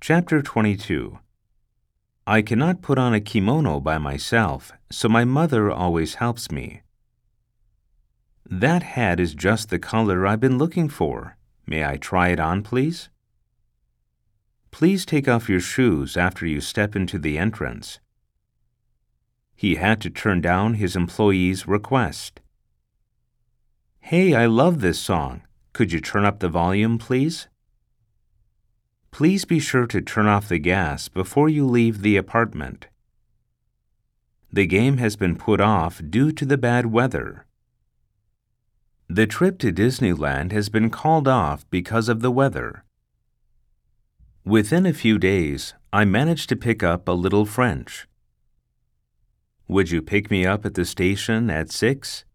Chapter 22. I cannot put on a kimono by myself, so my mother always helps me. That hat is just the color I've been looking for. May I try it on, please? Please take off your shoes after you step into the entrance. He had to turn down his employee's request. Hey, I love this song. Could you turn up the volume, please? Please be sure to turn off the gas before you leave the apartment. The game has been put off due to the bad weather. The trip to Disneyland has been called off because of the weather. Within a few days, I managed to pick up a little French. Would you pick me up at the station at 6?